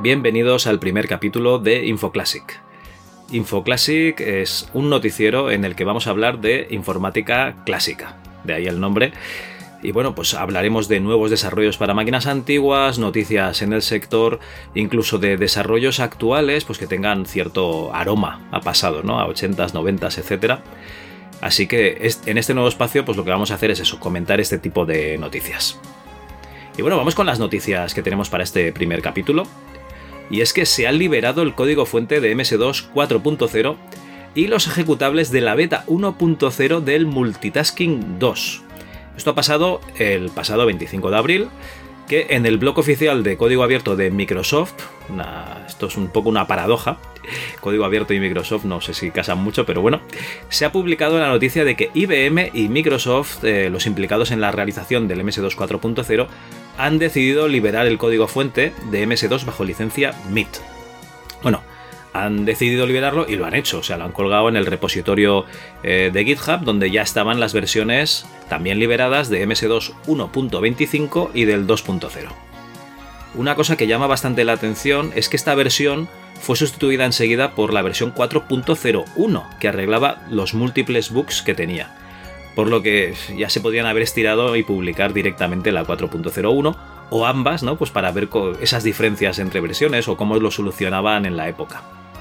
bienvenidos al primer capítulo de InfoClassic. InfoClassic es un noticiero en el que vamos a hablar de informática clásica, de ahí el nombre. Y bueno, pues hablaremos de nuevos desarrollos para máquinas antiguas, noticias en el sector, incluso de desarrollos actuales pues que tengan cierto aroma a pasado, ¿no? A 80s, 90s, etc. Así que en este nuevo espacio pues lo que vamos a hacer es eso, comentar este tipo de noticias. Y bueno, vamos con las noticias que tenemos para este primer capítulo. Y es que se ha liberado el código fuente de MS2 4.0 y los ejecutables de la beta 1.0 del Multitasking 2. Esto ha pasado el pasado 25 de abril, que en el blog oficial de código abierto de Microsoft, esto es un poco una paradoja, código abierto y Microsoft no sé si casan mucho, pero bueno, se ha publicado la noticia de que IBM y Microsoft, los implicados en la realización del MS2 4.0, han decidido liberar el código fuente de MS2 bajo licencia MIT. Bueno, han decidido liberarlo y lo han hecho, o sea, lo han colgado en el repositorio de GitHub, donde ya estaban las versiones también liberadas de MS2 1.25 y del 2.0. Una cosa que llama bastante la atención es que esta versión fue sustituida enseguida por la versión 4.01, que arreglaba los múltiples bugs que tenía, por lo que ya se podían haber estirado y publicar directamente la 4.01 o ambas, ¿no? Pues para ver esas diferencias entre versiones o cómo lo solucionaban en la época.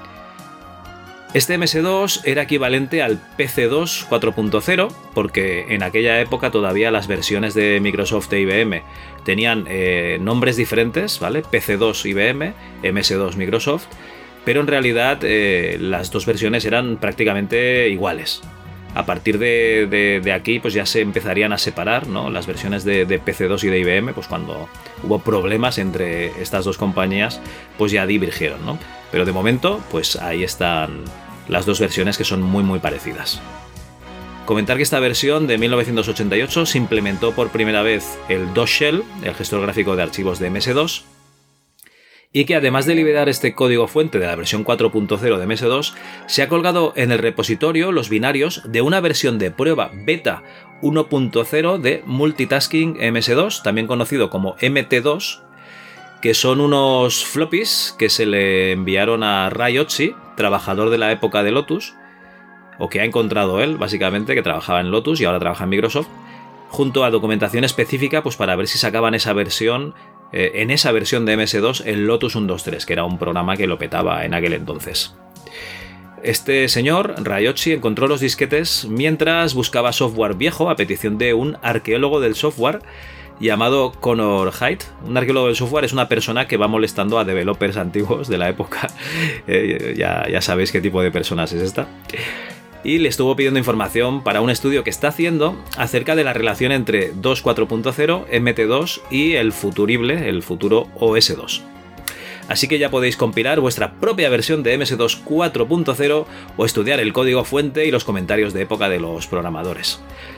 Este MS2 era equivalente al PC2 4.0 porque en aquella época todavía las versiones de Microsoft e IBM tenían nombres diferentes, ¿vale? PC2 IBM, MS2 Microsoft, pero en realidad las dos versiones eran prácticamente iguales. A partir de aquí pues ya se empezarían a separar, ¿no? Las versiones de PC2 y de IBM, pues cuando hubo problemas entre estas dos compañías, pues ya divergieron, ¿no? Pero de momento, pues ahí están las dos versiones que son muy parecidas. Comentar que esta versión de 1988 se implementó por primera vez el DOS Shell, el gestor gráfico de archivos de MS2, y que además de liberar este código fuente de la versión 4.0 de MS2, se ha colgado en el repositorio los binarios de una versión de prueba beta 1.0 de Multitasking MS2, también conocido como MT2, que son unos floppies que se le enviaron a Ray Otzi, trabajador de la época de Lotus, o que ha encontrado él, básicamente, que trabajaba en Lotus y ahora trabaja en Microsoft, junto a documentación específica pues para ver si sacaban esa versión, en esa versión de MS2, el Lotus 123, que era un programa que lo petaba en aquel entonces. Este señor, Ray Otzi, encontró los disquetes mientras buscaba software viejo a petición de un arqueólogo del software llamado Connor Haidt. Un arqueólogo del software es una persona que va molestando a developers antiguos de la época. Ya sabéis qué tipo de personas es esta. Y le estuvo pidiendo información para un estudio que está haciendo acerca de la relación entre 2.4.0, MT2 y el futurible, el futuro OS2. Así que ya podéis compilar vuestra propia versión de MS2 4.0 o estudiar el código fuente y los comentarios de época de los programadores.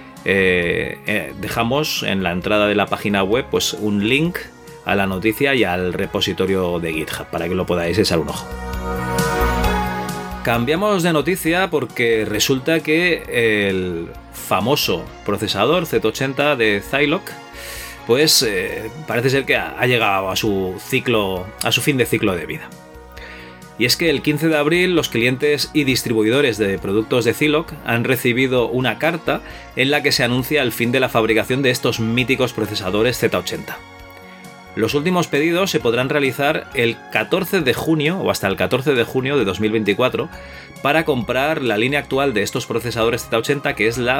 Dejamos en la entrada de la página web pues un link a la noticia y al repositorio de GitHub para que lo podáis echar un ojo. Cambiamos de noticia porque resulta que el famoso procesador Z80 de Zilog pues parece ser que ha llegado a su fin de ciclo de vida. Y es que el 15 de abril los clientes y distribuidores de productos de Zilog han recibido una carta en la que se anuncia el fin de la fabricación de estos míticos procesadores Z80. Los últimos pedidos se podrán realizar el 14 de junio o hasta el 14 de junio de 2024 para comprar la línea actual de estos procesadores Z80, que es la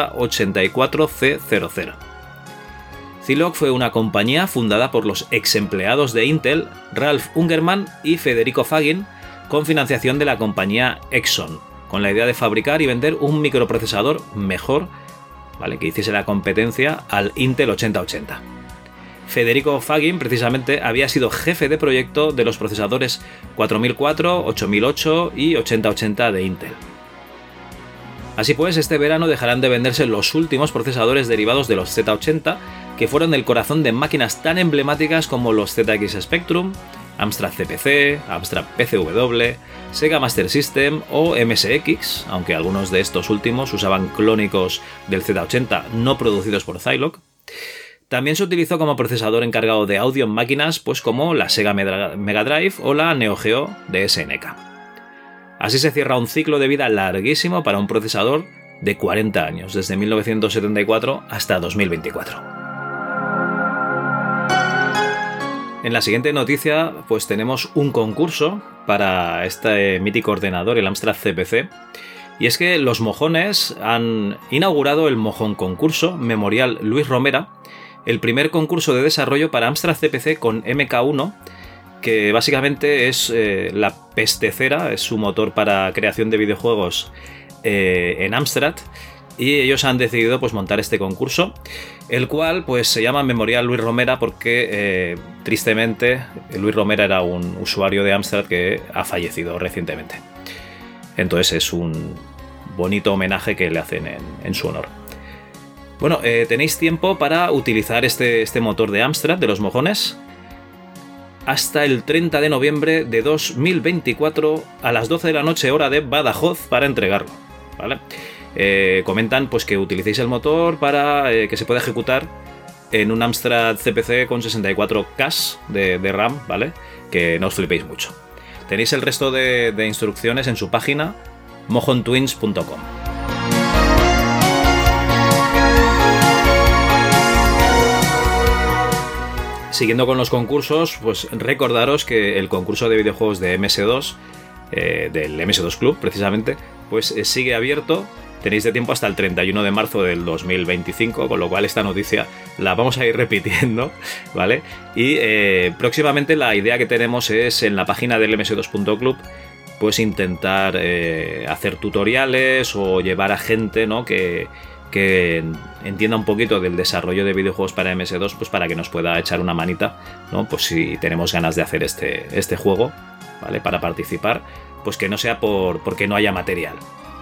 Z84C00. Zilog fue una compañía fundada por los ex empleados de Intel, Ralph Ungerman y Federico Fagin, con financiación de la compañía Exxon, con la idea de fabricar y vender un microprocesador mejor, ¿vale?, que hiciese la competencia al Intel 8080. Federico Fagin, precisamente, había sido jefe de proyecto de los procesadores 4004, 8008 y 8080 de Intel. Así pues, este verano dejarán de venderse los últimos procesadores derivados de los Z80, que fueron el corazón de máquinas tan emblemáticas como los ZX Spectrum, Amstrad CPC, Amstrad PCW, Sega Master System o MSX, aunque algunos de estos últimos usaban clónicos del Z80 no producidos por Zilog. También se utilizó como procesador encargado de audio en máquinas pues como la Sega Mega Drive o la Neo Geo de SNK. Así se cierra un ciclo de vida larguísimo para un procesador de 40 años, desde 1974 hasta 2024. En la siguiente noticia pues tenemos un concurso para este mítico ordenador, el Amstrad CPC, y es que los mojones han inaugurado el Mojón Concurso Memorial Luis Romera, el primer concurso de desarrollo para Amstrad CPC con MK1, que básicamente es la pestecera, es su motor para creación de videojuegos en Amstrad, y ellos han decidido pues montar este concurso, el cual pues se llama Memorial Luis Romera porque tristemente Luis Romera era un usuario de Amstrad que ha fallecido recientemente. Entonces es un bonito homenaje que le hacen en su honor. Bueno, tenéis tiempo para utilizar este motor de Amstrad, de los mojones, hasta el 30 de noviembre de 2024 a las 12 de la noche, hora de Badajoz, para entregarlo, ¿vale? Comentan pues que utilicéis el motor para que se pueda ejecutar en un Amstrad CPC con 64K de RAM, ¿vale? Que no os flipéis mucho. Tenéis el resto de instrucciones en su página mojontwins.com. Siguiendo con los concursos, pues recordaros que el concurso de videojuegos de MS2, del MS2 Club precisamente, pues sigue abierto. Tenéis de tiempo hasta el 31 de marzo del 2025, con lo cual esta noticia la vamos a ir repitiendo, ¿vale? Y próximamente la idea que tenemos es en la página del ms2.club pues intentar hacer tutoriales o llevar a gente, ¿no?, que entienda un poquito del desarrollo de videojuegos para MS2, pues para que nos pueda echar una manita, ¿no? Pues si tenemos ganas de hacer este juego, ¿vale?, para participar, pues que no sea porque no haya material.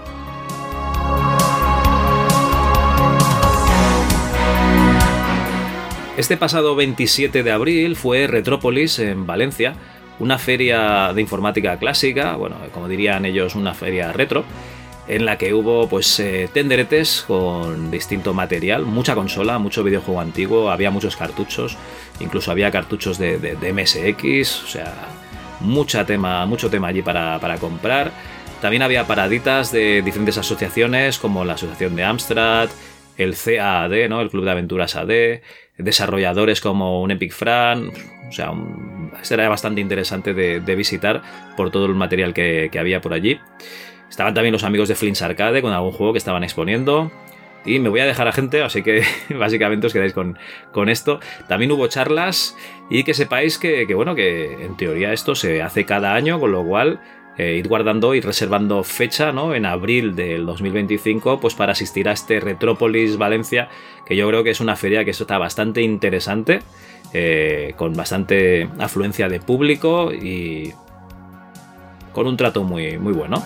Este pasado 27 de abril fue Retrópolis en Valencia, una feria de informática clásica, bueno, como dirían ellos, una feria retro, en la que hubo pues tenderetes con distinto material, mucha consola, mucho videojuego antiguo, había muchos cartuchos, incluso había cartuchos de MSX, o sea, mucho tema allí para comprar. También había paraditas de diferentes asociaciones como la Asociación de Amstrad, el CAAD, ¿no?, el Club de Aventuras AD, desarrolladores como un Epic Fran, o sea, era bastante interesante de visitar por todo el material que había por allí. Estaban también los amigos de Flints Arcade con algún juego que estaban exponiendo. Y me voy a dejar a gente, así que básicamente os quedáis con esto. También hubo charlas y que sepáis que en teoría esto se hace cada año, con lo cual ir guardando y reservando fecha, ¿no?, en abril del 2025 pues para asistir a este Retrópolis Valencia, que yo creo que es una feria que está bastante interesante, con bastante afluencia de público y con un trato muy, muy bueno.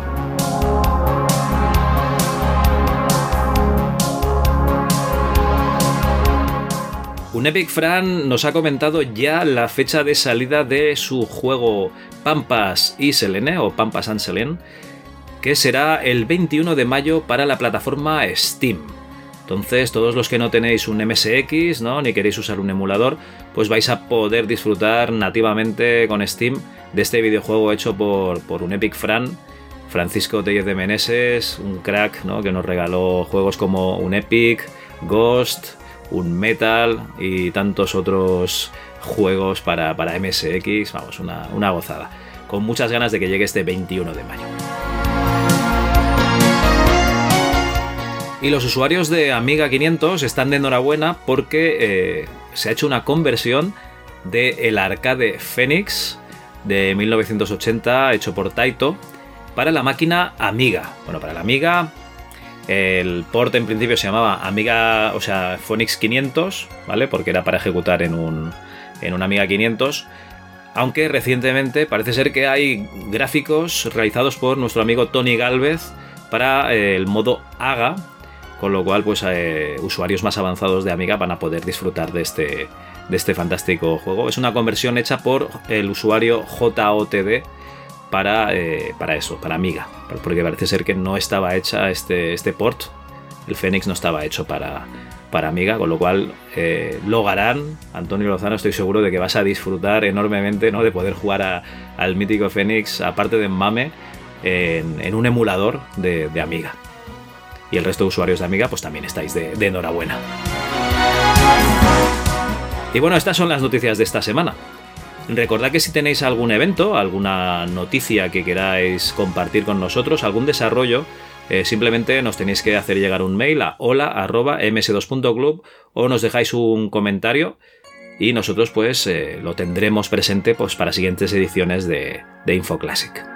Un Epic Fran nos ha comentado ya la fecha de salida de su juego Pampas y Selene, o Pampas and Selene, que será el 21 de mayo para la plataforma Steam. Entonces, todos los que no tenéis un MSX, ¿no?, ni queréis usar un emulador, pues vais a poder disfrutar nativamente con Steam de este videojuego hecho por un Epic Fran, Francisco Tellez de Meneses, un crack, ¿no?, que nos regaló juegos como un Epic, Ghost, un Metal y tantos otros juegos para MSX. Vamos, una gozada. Con muchas ganas de que llegue este 21 de mayo. Y los usuarios de Amiga 500 están de enhorabuena porque se ha hecho una conversión del arcade Phoenix de 1980 hecho por Taito para la máquina Amiga. Bueno, para la Amiga, el port en principio se llamaba Amiga, o sea, Phoenix 500, ¿vale?, porque era para ejecutar en un Amiga 500. Aunque recientemente parece ser que hay gráficos realizados por nuestro amigo Tony Gálvez para el modo AGA, con lo cual pues usuarios más avanzados de Amiga van a poder disfrutar de este fantástico juego. Es una conversión hecha por el usuario JOTD para eso, para Amiga, porque parece ser que no estaba hecha este port, el Phoenix no estaba hecho para para Amiga, con lo cual lo harán. Antonio Lozano, estoy seguro de que vas a disfrutar enormemente, ¿no?, de poder jugar al mítico Fénix, aparte de MAME, en un emulador de Amiga. Y el resto de usuarios de Amiga pues también estáis de enhorabuena. Y bueno, estas son las noticias de esta semana. Recordad que si tenéis algún evento, alguna noticia que queráis compartir con nosotros, algún desarrollo, simplemente nos tenéis que hacer llegar un mail a hola@ms2.club o nos dejáis un comentario y nosotros pues lo tendremos presente pues para siguientes ediciones de InfoClassic.